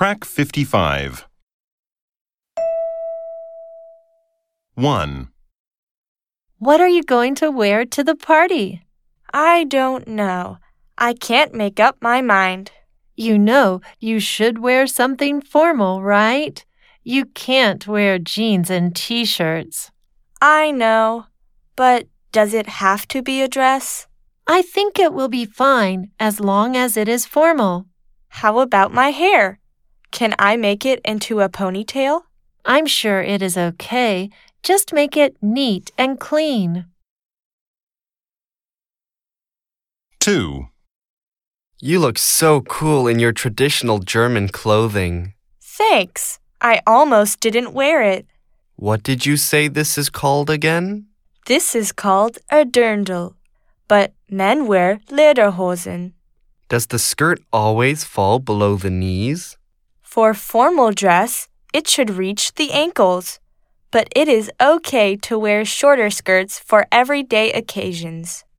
Track 55. 1. What are you going to wear to the party? I don't know. I can't make up my mind. You know you should wear something formal, right? You can't wear jeans and t-shirts. I know, but does it have to be a dress? I think it will be fine as long as it is formal. How about my hair? Can I make it into a ponytail? I'm sure it is okay. Just make it neat and clean. 2. You look so cool in your traditional German clothing. Thanks. I almost didn't wear it. What did you say this is called again? This is called a dirndl, but men wear lederhosen. Does the skirt always fall below the knees? For formal dress, it should reach the ankles, but it is okay to wear shorter skirts for everyday occasions.